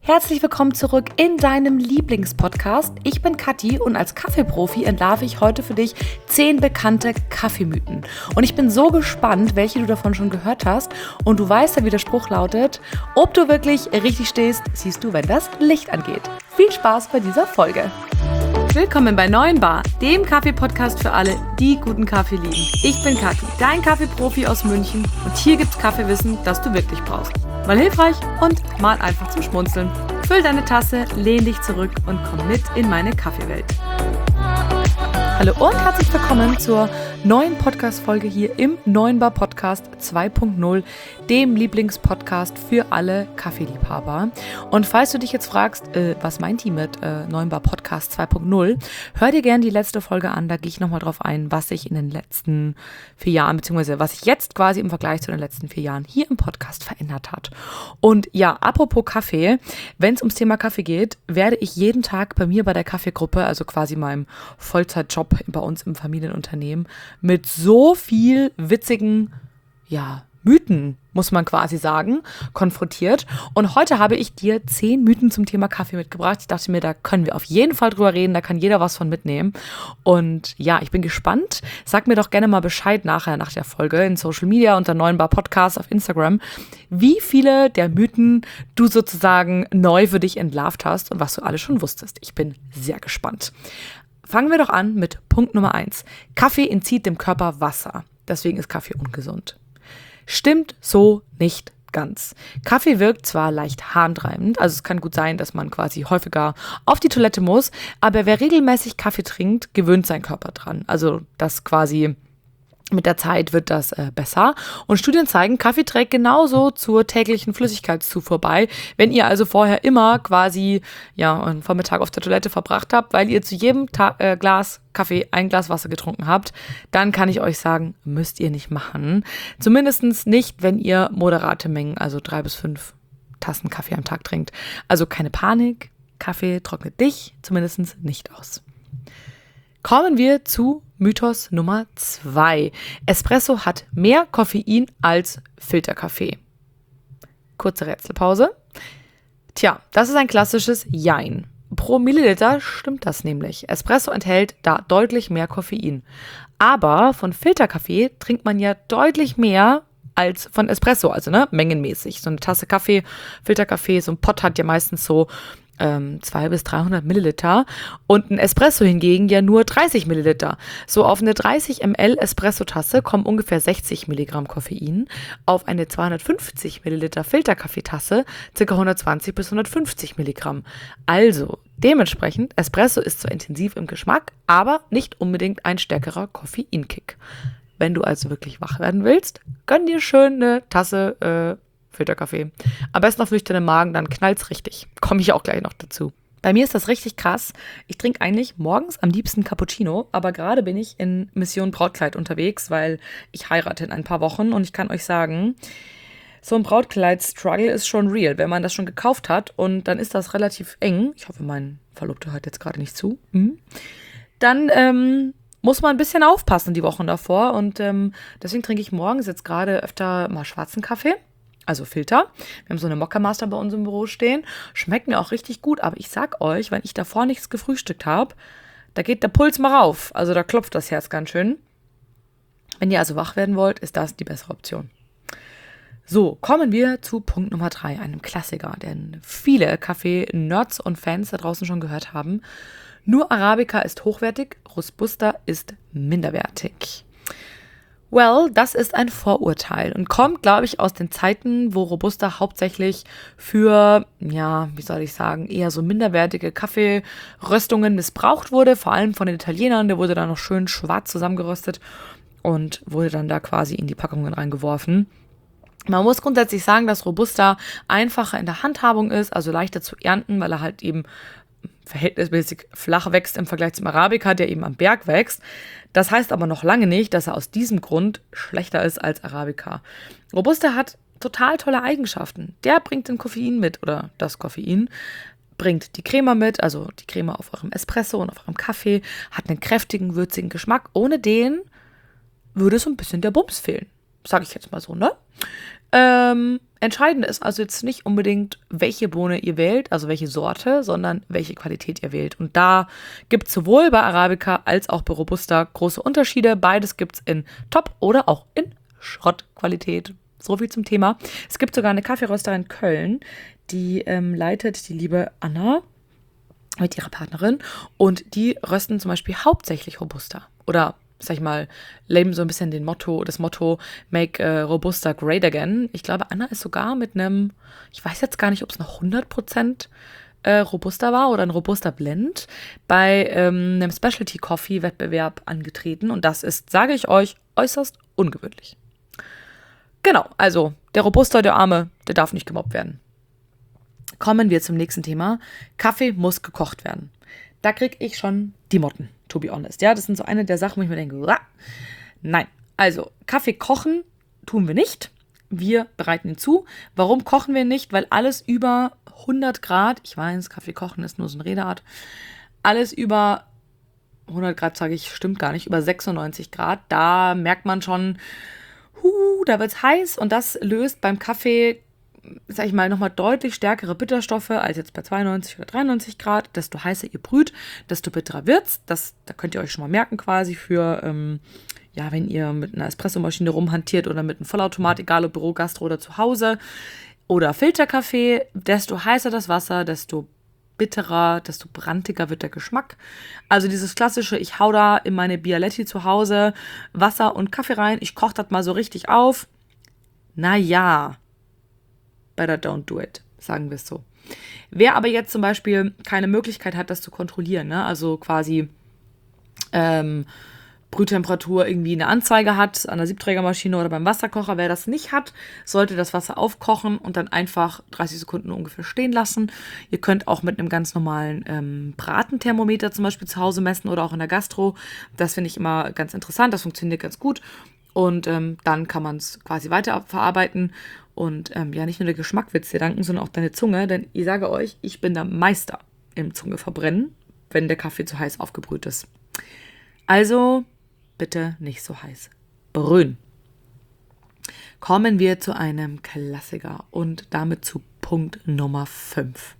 Herzlich willkommen zurück in deinem Lieblingspodcast. Ich bin Kathi und als Kaffeeprofi entlarve ich heute für dich 10 bekannte Kaffeemythen. Und ich bin so gespannt, welche du davon schon gehört hast. Und du weißt ja, wie der Spruch lautet: Ob du wirklich richtig stehst, siehst du, wenn das Licht angeht. Viel Spaß bei dieser Folge. Willkommen bei Neuen Bar, dem Kaffee-Podcast für alle, die guten Kaffee lieben. Ich bin Kathi, dein Kaffeeprofi aus München, und hier gibt's Kaffeewissen, das du wirklich brauchst. Mal hilfreich und mal einfach zum Schmunzeln. Füll deine Tasse, lehn dich zurück und komm mit in meine Kaffeewelt. Hallo und herzlich willkommen zur neuen Podcast-Folge hier im Neuen Bar Podcast 2.0, dem Lieblingspodcast für alle Kaffeeliebhaber. Und falls du dich jetzt fragst, was meint die mit Neuen Bar Podcast 2.0, hör dir gerne die letzte Folge an, da gehe ich nochmal drauf ein, was sich in den letzten 4 Jahren, beziehungsweise was sich jetzt quasi im Vergleich zu den letzten 4 Jahren hier im Podcast verändert hat. Und ja, apropos Kaffee, wenn es ums Thema Kaffee geht, werde ich jeden Tag bei mir bei der Kaffeegruppe, also quasi meinem Vollzeitjob bei uns im Familienunternehmen, mit so viel witzigen, Mythen, muss man quasi sagen, konfrontiert. Und heute habe ich dir 10 Mythen zum Thema Kaffee mitgebracht. Ich dachte mir, da können wir auf jeden Fall drüber reden, da kann jeder was von mitnehmen. Und ja, ich bin gespannt. Sag mir doch gerne mal Bescheid nachher, nach der Folge, in Social Media, unter Neuen Bar Podcast auf Instagram, wie viele der Mythen du sozusagen neu für dich entlarvt hast und was du alles schon wusstest. Ich bin sehr gespannt. Fangen wir doch an mit Punkt Nummer 1. Kaffee entzieht dem Körper Wasser. Deswegen ist Kaffee ungesund. Stimmt so nicht ganz. Kaffee wirkt zwar leicht harntreibend, also es kann gut sein, dass man quasi häufiger auf die Toilette muss, aber wer regelmäßig Kaffee trinkt, gewöhnt sein Körper dran. Also das quasi mit der Zeit wird das besser. Und Studien zeigen, Kaffee trägt genauso zur täglichen Flüssigkeitszufuhr bei. Wenn ihr also vorher immer quasi einen Vormittag auf der Toilette verbracht habt, weil ihr zu jedem Glas Kaffee ein Glas Wasser getrunken habt, dann kann ich euch sagen, müsst ihr nicht machen. Zumindest nicht, wenn ihr moderate Mengen, also 3 bis 5 Tassen Kaffee am Tag trinkt. Also keine Panik, Kaffee trocknet dich zumindest nicht aus. Kommen wir zu Mythos Nummer 2. Espresso hat mehr Koffein als Filterkaffee. Kurze Rätselpause. Tja, das ist ein klassisches Jein. Pro Milliliter stimmt das nämlich. Espresso enthält da deutlich mehr Koffein. Aber von Filterkaffee trinkt man ja deutlich mehr als von Espresso, also mengenmäßig. So eine Tasse Kaffee, Filterkaffee, so ein Pott hat ja meistens so 200 bis 300 Milliliter und ein Espresso hingegen ja nur 30 Milliliter. So auf eine 30 ml Espresso-Tasse kommen ungefähr 60 Milligramm Koffein, auf eine 250 Milliliter Filterkaffeetasse ca. 120 bis 150 Milligramm. Also dementsprechend, Espresso ist zwar intensiv im Geschmack, aber nicht unbedingt ein stärkerer Koffeinkick. Wenn du also wirklich wach werden willst, gönn dir schön eine Tasse Filterkaffee. Am besten auf nüchternen Magen, dann knallt's richtig. Komme ich auch gleich noch dazu. Bei mir ist das richtig krass. Ich trinke eigentlich morgens am liebsten Cappuccino, aber gerade bin ich in Mission Brautkleid unterwegs, weil ich heirate in ein paar Wochen und ich kann euch sagen, so ein Brautkleid-Struggle ist schon real, wenn man das schon gekauft hat und dann ist das relativ eng. Ich hoffe, mein Verlobter hört jetzt gerade nicht zu. Dann muss man ein bisschen aufpassen die Wochen davor und deswegen trinke ich morgens jetzt gerade öfter mal schwarzen Kaffee. Also Filter. Wir haben so eine Mokka Master bei uns im Büro stehen. Schmeckt mir auch richtig gut. Aber ich sag euch, wenn ich davor nichts gefrühstückt habe, da geht der Puls mal rauf. Also da klopft das Herz ganz schön. Wenn ihr also wach werden wollt, ist das die bessere Option. So, kommen wir zu Punkt Nummer 3, einem Klassiker, den viele Kaffee-Nerds und Fans da draußen schon gehört haben. Nur Arabica ist hochwertig, Robusta ist minderwertig. Well, das ist ein Vorurteil und kommt, glaube ich, aus den Zeiten, wo Robusta hauptsächlich für, eher so minderwertige Kaffeeröstungen missbraucht wurde, vor allem von den Italienern. Der wurde dann noch schön schwarz zusammengeröstet und wurde dann da quasi in die Packungen reingeworfen. Man muss grundsätzlich sagen, dass Robusta einfacher in der Handhabung ist, also leichter zu ernten, weil er halt eben verhältnismäßig flach wächst im Vergleich zum Arabica, der eben am Berg wächst. Das heißt aber noch lange nicht, dass er aus diesem Grund schlechter ist als Arabica. Robusta hat total tolle Eigenschaften. Der bringt den Koffein mit, oder das Koffein, bringt die Crema mit, also die Crema auf eurem Espresso und auf eurem Kaffee, hat einen kräftigen, würzigen Geschmack. Ohne den würde so ein bisschen der Bums fehlen. Sage ich jetzt mal so, ne? Entscheidend ist also jetzt nicht unbedingt, welche Bohne ihr wählt, also welche Sorte, sondern welche Qualität ihr wählt. Und da gibt es sowohl bei Arabica als auch bei Robusta große Unterschiede. Beides gibt es in Top- oder auch in Schrottqualität. So viel zum Thema. Es gibt sogar eine Kaffeerösterin in Köln, die leitet die liebe Anna mit ihrer Partnerin. Und die rösten zum Beispiel hauptsächlich Robusta. Oder sag ich mal, leben so ein bisschen das Motto Make Robusta Great Again. Ich glaube, Anna ist sogar mit einem, ich weiß jetzt gar nicht, ob es noch 100% Robusta war oder ein Robusta Blend, bei einem Specialty Coffee Wettbewerb angetreten. Und das ist, sage ich euch, äußerst ungewöhnlich. Genau, also der Robusta, der Arme, der darf nicht gemobbt werden. Kommen wir zum nächsten Thema. Kaffee muss gekocht werden. Da kriege ich schon die Motten, to be honest. Ja, das sind so eine der Sachen, wo ich mir denke, Uah! Nein. Also, Kaffee kochen tun wir nicht. Wir bereiten ihn zu. Warum kochen wir nicht? Weil alles über 100 Grad, ich weiß, Kaffee kochen ist nur so eine Redeart, alles über 100 Grad, sage ich, stimmt gar nicht, über 96 Grad, da merkt man schon, da wird es heiß und das löst beim Kaffee, sag ich mal, nochmal deutlich stärkere Bitterstoffe als jetzt bei 92 oder 93 Grad. Desto heißer ihr brüht, desto bitterer wird's. Da könnt ihr euch schon mal merken quasi für, wenn ihr mit einer Espressomaschine rumhantiert oder mit einem Vollautomat, egal ob Büro, Gastro oder zu Hause, oder Filterkaffee, desto heißer das Wasser, desto bitterer, desto brandiger wird der Geschmack. Also dieses klassische, ich hau da in meine Bialetti zu Hause Wasser und Kaffee rein, ich koche das mal so richtig auf. Naja, better don't do it, sagen wir es so. Wer aber jetzt zum Beispiel keine Möglichkeit hat, das zu kontrollieren, ne? Also quasi Brühtemperatur irgendwie eine Anzeige hat an der Siebträgermaschine oder beim Wasserkocher, wer das nicht hat, sollte das Wasser aufkochen und dann einfach 30 Sekunden ungefähr stehen lassen. Ihr könnt auch mit einem ganz normalen Bratenthermometer zum Beispiel zu Hause messen oder auch in der Gastro. Das finde ich immer ganz interessant, das funktioniert ganz gut. Und dann kann man es quasi weiterverarbeiten. Und nicht nur der Geschmack wird es dir danken, sondern auch deine Zunge. Denn ich sage euch, ich bin der Meister im Zungeverbrennen, wenn der Kaffee zu heiß aufgebrüht ist. Also bitte nicht so heiß brühen. Kommen wir zu einem Klassiker und damit zu Punkt Nummer 5.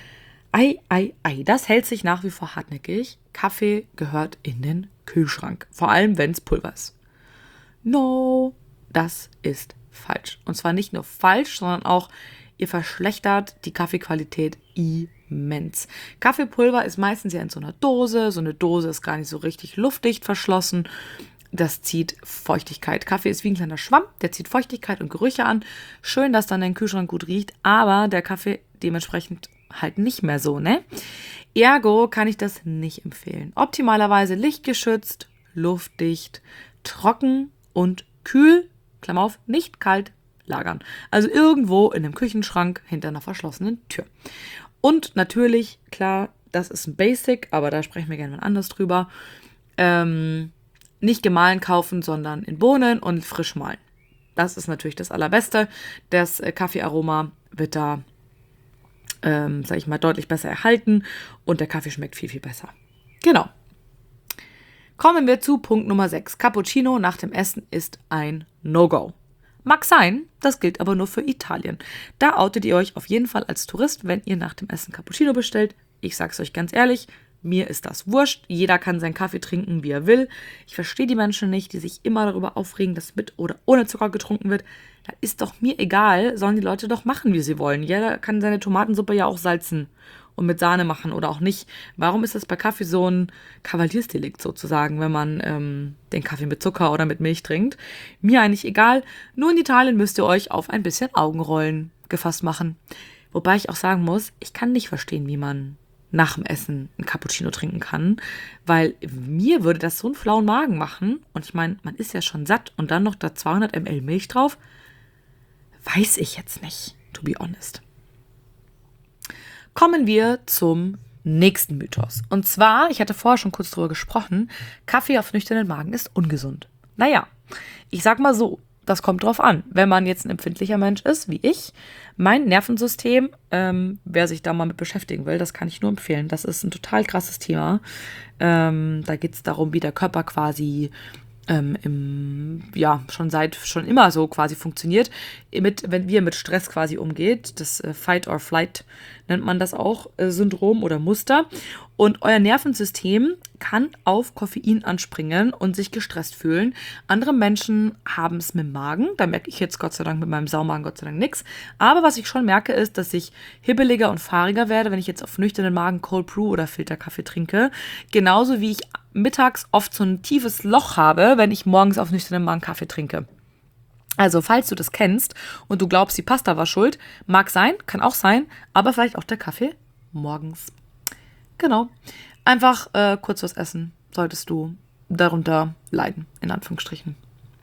Das hält sich nach wie vor hartnäckig. Kaffee gehört in den Kühlschrank, vor allem wenn es Pulver ist. No, das ist falsch. Und zwar nicht nur falsch, sondern auch, ihr verschlechtert die Kaffeequalität immens. Kaffeepulver ist meistens ja in so einer Dose. So eine Dose ist gar nicht so richtig luftdicht verschlossen. Das zieht Feuchtigkeit. Kaffee ist wie ein kleiner Schwamm, der zieht Feuchtigkeit und Gerüche an. Schön, dass dann dein Kühlschrank gut riecht, aber der Kaffee dementsprechend halt nicht mehr so, ne? Ergo kann ich das nicht empfehlen. Optimalerweise lichtgeschützt, luftdicht, trocken und kühl, Klammer auf, nicht kalt lagern. Also irgendwo in einem Küchenschrank hinter einer verschlossenen Tür. Und natürlich, klar, das ist ein Basic, aber da sprechen wir gerne mal anders drüber. Nicht gemahlen kaufen, sondern in Bohnen und frisch mahlen. Das ist natürlich das Allerbeste. Das Kaffeearoma wird da, deutlich besser erhalten und der Kaffee schmeckt viel, viel besser. Genau. Kommen wir zu Punkt Nummer 6. Cappuccino nach dem Essen ist ein No-Go. Mag sein, das gilt aber nur für Italien. Da outet ihr euch auf jeden Fall als Tourist, wenn ihr nach dem Essen Cappuccino bestellt. Ich sag's euch ganz ehrlich, mir ist das wurscht. Jeder kann seinen Kaffee trinken, wie er will. Ich verstehe die Menschen nicht, die sich immer darüber aufregen, dass mit oder ohne Zucker getrunken wird. Da ist doch mir egal, sollen die Leute doch machen, wie sie wollen. Jeder kann seine Tomatensuppe ja auch salzen und mit Sahne machen oder auch nicht. Warum ist das bei Kaffee so ein Kavaliersdelikt sozusagen, wenn man den Kaffee mit Zucker oder mit Milch trinkt? Mir eigentlich egal. Nur in Italien müsst ihr euch auf ein bisschen Augenrollen gefasst machen. Wobei ich auch sagen muss, ich kann nicht verstehen, wie man nach dem Essen ein Cappuccino trinken kann, weil mir würde das so einen flauen Magen machen. Und ich meine, man ist ja schon satt und dann noch da 200 ml Milch drauf. Weiß ich jetzt nicht, to be honest. Kommen wir zum nächsten Mythos. Und zwar, ich hatte vorher schon kurz drüber gesprochen, Kaffee auf nüchternen Magen ist ungesund. Naja, ich sag mal so, das kommt drauf an. Wenn man jetzt ein empfindlicher Mensch ist, wie ich, mein Nervensystem, wer sich da mal mit beschäftigen will, das kann ich nur empfehlen. Das ist ein total krasses Thema. Da geht es darum, wie der Körper quasi schon immer so quasi funktioniert, wenn wir mit Stress quasi umgeht. Das Fight or Flight nennt man das auch, Syndrom oder Muster. Und euer Nervensystem kann auf Koffein anspringen und sich gestresst fühlen. Andere Menschen haben es mit dem Magen. Da merke ich jetzt Gott sei Dank mit meinem Saumagen Gott sei Dank nichts. Aber was ich schon merke, ist, dass ich hibbeliger und fahriger werde, wenn ich jetzt auf nüchternen Magen Cold Brew oder Filterkaffee trinke. Genauso wie ich mittags oft so ein tiefes Loch habe, wenn ich morgens auf nüchternen Magen Kaffee trinke. Also, falls du das kennst und du glaubst, die Pasta war schuld, mag sein, kann auch sein, aber vielleicht auch der Kaffee morgens. Genau. Einfach kurz was essen, solltest du darunter leiden, in Anführungsstrichen.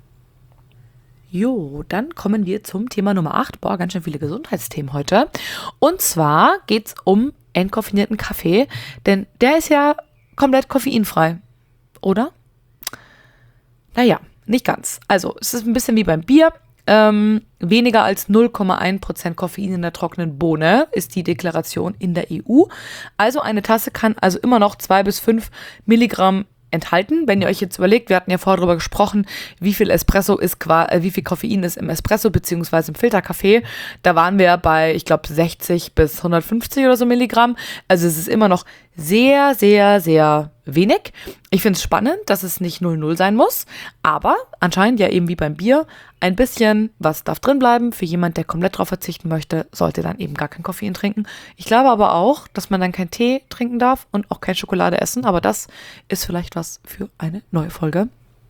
Jo, dann kommen wir zum Thema Nummer 8. Boah, ganz schön viele Gesundheitsthemen heute. Und zwar geht es um entkoffinierten Kaffee, denn der ist ja komplett koffeinfrei, oder? Naja, nicht ganz. Also, es ist ein bisschen wie beim Bier. Weniger als 0,1% Koffein in der trockenen Bohne ist die Deklaration in der EU. Also eine Tasse kann also immer noch 2 bis 5 Milligramm enthalten. Wenn ihr euch jetzt überlegt, wir hatten ja vorher darüber gesprochen, wie viel wie viel Koffein ist im Espresso bzw. im Filterkaffee. Da waren wir bei, ich glaube, 60 bis 150 oder so Milligramm. Also es ist immer noch sehr, sehr, sehr wenig. Ich finde es spannend, dass es nicht 0,0 sein muss, aber anscheinend ja eben wie beim Bier, ein bisschen was darf drin bleiben. Für jemand, der komplett drauf verzichten möchte, sollte dann eben gar kein Koffein trinken. Ich glaube aber auch, dass man dann keinen Tee trinken darf und auch keine Schokolade essen, aber das ist vielleicht was für eine neue Folge.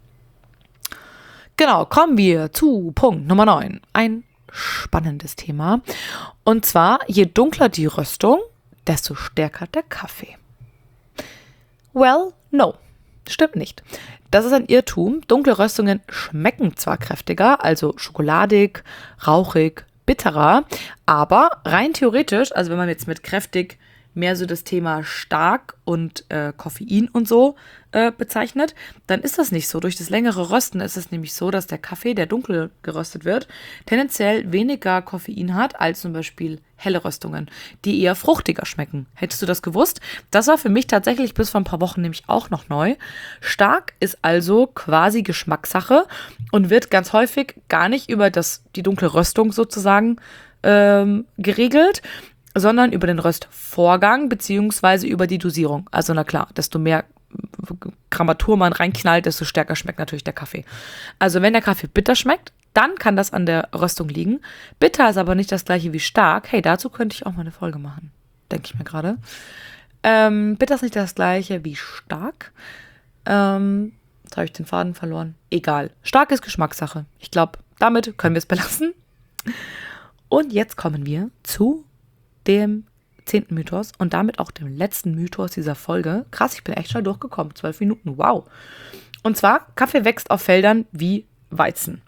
Genau, kommen wir zu Punkt Nummer 9. Ein spannendes Thema. Und zwar, je dunkler die Röstung, desto stärker der Kaffee. Well, no. Stimmt nicht. Das ist ein Irrtum. Dunkle Röstungen schmecken zwar kräftiger, also schokoladig, rauchig, bitterer, aber rein theoretisch, also wenn man jetzt mit kräftig mehr so das Thema stark und Koffein und so bezeichnet, dann ist das nicht so. Durch das längere Rösten ist es nämlich so, dass der Kaffee, der dunkel geröstet wird, tendenziell weniger Koffein hat als zum Beispiel helle Röstungen, die eher fruchtiger schmecken. Hättest du das gewusst? Das war für mich tatsächlich bis vor ein paar Wochen nämlich auch noch neu. Stark ist also quasi Geschmackssache und wird ganz häufig gar nicht über die dunkle Röstung sozusagen geregelt, sondern über den Röstvorgang beziehungsweise über die Dosierung. Also na klar, desto mehr Grammatur man reinknallt, desto stärker schmeckt natürlich der Kaffee. Also wenn der Kaffee bitter schmeckt, dann kann das an der Röstung liegen. Bitter ist aber nicht das gleiche wie stark. Hey, dazu könnte ich auch mal eine Folge machen, denke ich mir gerade. Bitter ist nicht das gleiche wie stark. Jetzt habe ich den Faden verloren. Egal. Stark ist Geschmackssache. Ich glaube, damit können wir es belassen. Und jetzt kommen wir zu dem 10. Mythos und damit auch dem letzten Mythos dieser Folge. Krass, ich bin echt schon durchgekommen. 12 Minuten, wow. Und zwar, Kaffee wächst auf Feldern wie Weizen.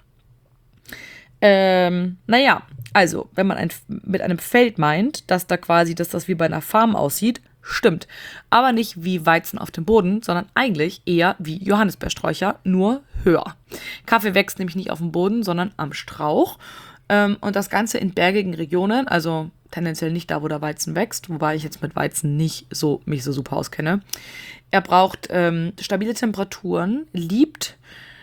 Also, wenn man mit einem Feld meint, dass da quasi, dass das wie bei einer Farm aussieht, stimmt. Aber nicht wie Weizen auf dem Boden, sondern eigentlich eher wie Johannisbeersträucher, nur höher. Kaffee wächst nämlich nicht auf dem Boden, sondern am Strauch. Und das Ganze in bergigen Regionen, also tendenziell nicht da, wo der Weizen wächst, wobei ich jetzt mit Weizen mich so super auskenne. Er braucht stabile Temperaturen, liebt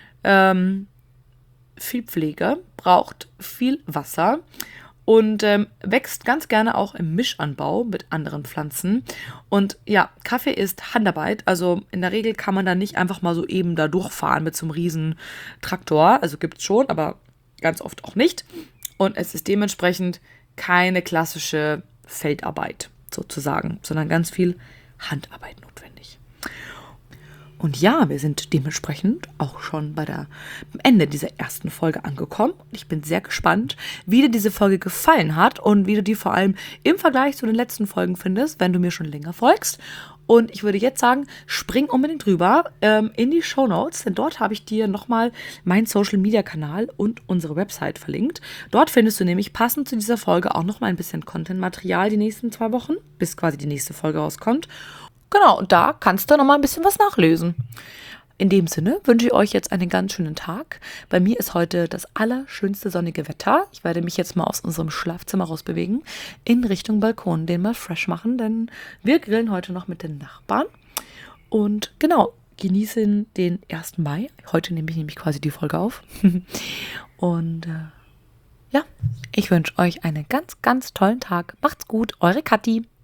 viel Pflege, braucht viel Wasser und wächst ganz gerne auch im Mischanbau mit anderen Pflanzen. Und ja, Kaffee ist Handarbeit, also in der Regel kann man da nicht einfach mal so eben da durchfahren mit so einem riesen Traktor, also gibt's schon, aber ganz oft auch nicht. Und es ist dementsprechend keine klassische Feldarbeit sozusagen, sondern ganz viel Handarbeit notwendig. Und ja, wir sind dementsprechend auch schon am Ende dieser ersten Folge angekommen. Ich bin sehr gespannt, wie dir diese Folge gefallen hat und wie du die vor allem im Vergleich zu den letzten Folgen findest, wenn du mir schon länger folgst. Und ich würde jetzt sagen, spring unbedingt rüber in die Shownotes, denn dort habe ich dir nochmal meinen Social-Media-Kanal und unsere Website verlinkt. Dort findest du nämlich passend zu dieser Folge auch nochmal ein bisschen Content-Material die nächsten 2 Wochen, bis quasi die nächste Folge rauskommt. Genau, und da kannst du nochmal ein bisschen was nachlesen. In dem Sinne wünsche ich euch jetzt einen ganz schönen Tag. Bei mir ist heute das allerschönste sonnige Wetter. Ich werde mich jetzt mal aus unserem Schlafzimmer rausbewegen, in Richtung Balkon, den mal fresh machen, denn wir grillen heute noch mit den Nachbarn. Und genau, genießen den 1. Mai. Heute nehme ich nämlich quasi die Folge auf. Und ja, ich wünsche euch einen ganz, ganz tollen Tag. Macht's gut, eure Kathi.